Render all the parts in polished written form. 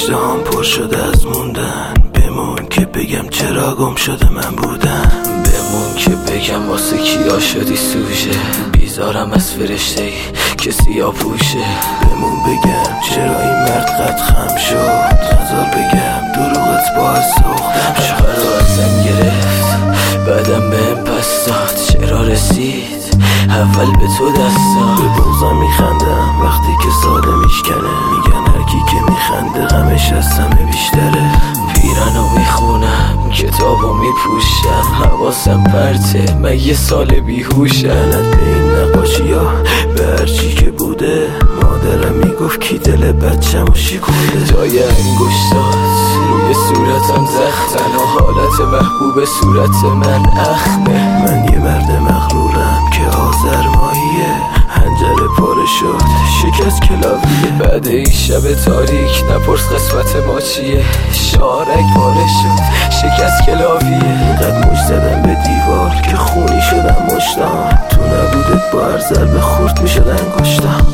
اشتهام پر شده از موندن. بمون که بگم چرا گم شده من بودم. بمون که بگم واسه کیا شدی سوژه. بیزارم از فرشته ای که سیاه پوشه. بمون بگم چرا این مرد قد خم شد. نزار بگم دروغت باعث سوختم شد. رو ازم گرفت بعدم بهم پس داد. چرا رسید اول به تو دست داد. به بغضم میخندم وقتی که ساده میشکنه. میگن هرکی که میخنده غمش از همه بیشتره. پیرنو میخونم کتابو میپوشم. حواسم پرته من یه سال بیهوشم. لعنت به این نقاشی ها به هرچی که بوده. مادرم میگفت کی دل بچه‌مو شکونده. جای انگشتات روی صورتم زختن و حالت محبوب صورت من اخمه. من یه مرد مغرورم که آذرماییه. حنجره پاره شد شکست کلاویه. بعد این شب تاریک نپرس قسمت ما چیه. شارک پاره شد شکست کلاویه. اینقدر مشت زدم به دیوار که خونی شدم مشتام. تو نبودت با هر ضربه خورد میشد انگشتام.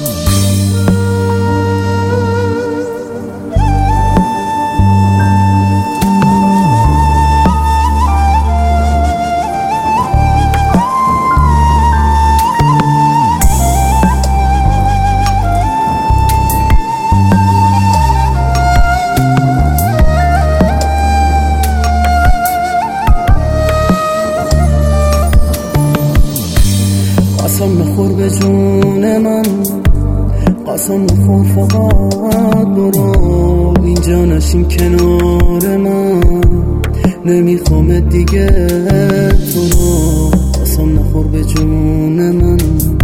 قسم نخور به جون من. قسم نخور فقط برو اینجا نشین کنار من. نمیخوام دیگه تو رو. قسم نخور به جون من.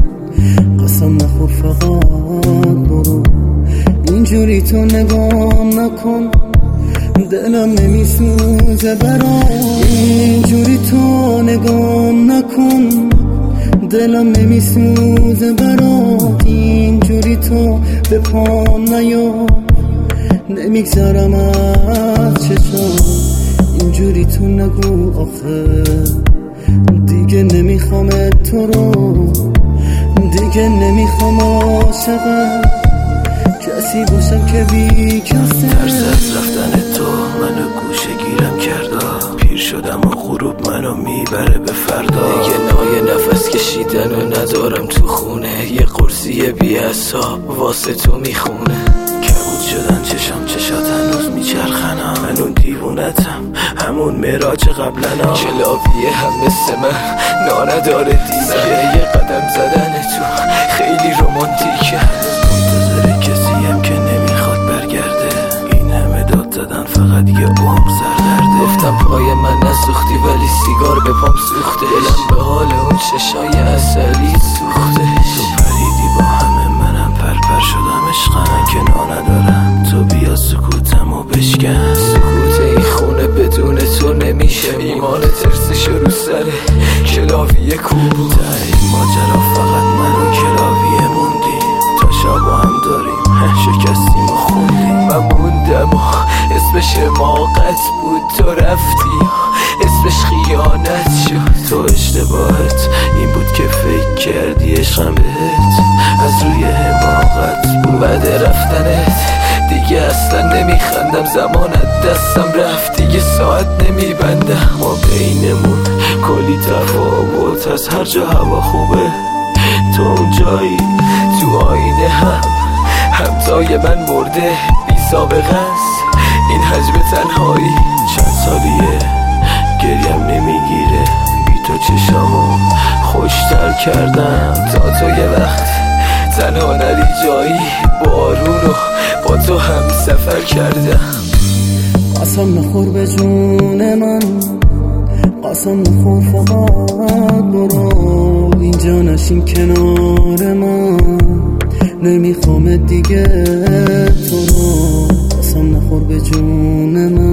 قسم نخور فقط برو اینجوری تو نگام نکن. دلم نمیسوزه برام. اینجوری تو نگام نکن. دلم نمیسوزه برات. اینجوری تو به پام نیا. نمیگذرم از چشم. اینجوری تو نگو آخه. دیگه نمیخوام تو رو. دیگه نمیخوام عاشقم کسی باشم که بی کسه. ترس از رفتن تو منو گوشه گیرم کرده. پیر شدم و غروب منو میبره به فردا. دیگه نای نفس کشیدن و ندارم تو خونه. یه قرصی بی حساب واسه تو میخونه. کبود شدن چشام چشات هنوز میچرخنم. من اون دیوونتم همون مراج قبلنا. کلاویه هم مثل من نانداره دیگه. یه قدم زدن تو خیلی رومانتیکه. منتظر کسیم که نمیخواد برگرده. این همه داد زدن فقط یه عمر سردرده. گفتم پای من نسوختی ولی سیگار به پام سوخته. دلم به حال اون چشای عسلی سوخته. تو پریدی با همه منم پرپر شدم عشقم. کنار ندارم تو بیا سکوتمو بشکن. سکوت این خونه بدون تو نمیشه. ایمان ترسش رو سره کلاویه کوبو. تا این ماجرا فقط من و کلاویه موندیم. تا شب با هم داریم شکستیم و خوندیم. من موندم و اسمش حماقت بود. تو رفتی اسمش خیانت شد. تو اشتباهت این بود که فکر کردی عشقم بهت از روی حماقت بود. بعد رفتنت دیگه اصلا نمیخندم. زمانت دستم رفت دیگه ساعت نمیبندم. ما بینمون کلی تفاوت از هر جا هوا خوبه. تو اون جایی تو آینه هم همتای من مرده بی سابقه است این حجم تنهایی. چند سالیه گریم نمیگیره. بی تو چشامو خوشتر کردم. تا تو یه وقت تنها نری جایی. بارون رو با تو هم سفر کردم. قسم نخور به جون من. قسم نخور فقط برو اینجا نشین کنار من. نمیخوام دیگه تو رو. قسم نخور به جون من.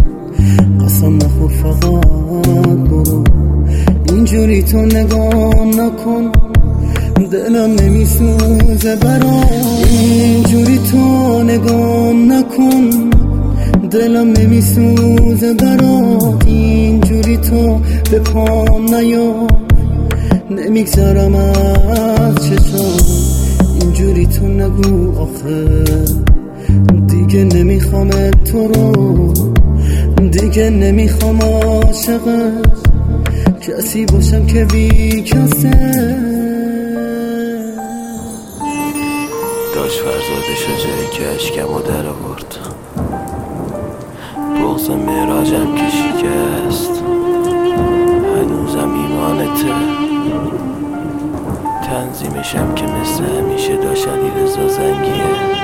قسم نخور فقط برو اینجوری تو نگام نکن. دلم نمیسوزه برام. اینجوری تو نگام نکن. دلم نمیسوزه برات. اینجوری تو به پام نیا. نمیگذرم از چشم. اینجوری تو نگو آخه. دیگه نمیخوام تو رو، دیگه نمیخوام عاشق کسی باشم که بی کسه. داشت فرزاده شجایی که اشکمو در آورد، بغض معراجم که شکست، هنوزم ایمانته، تنظیمشم که مثل همیشه داشت علیرضا زنگیه.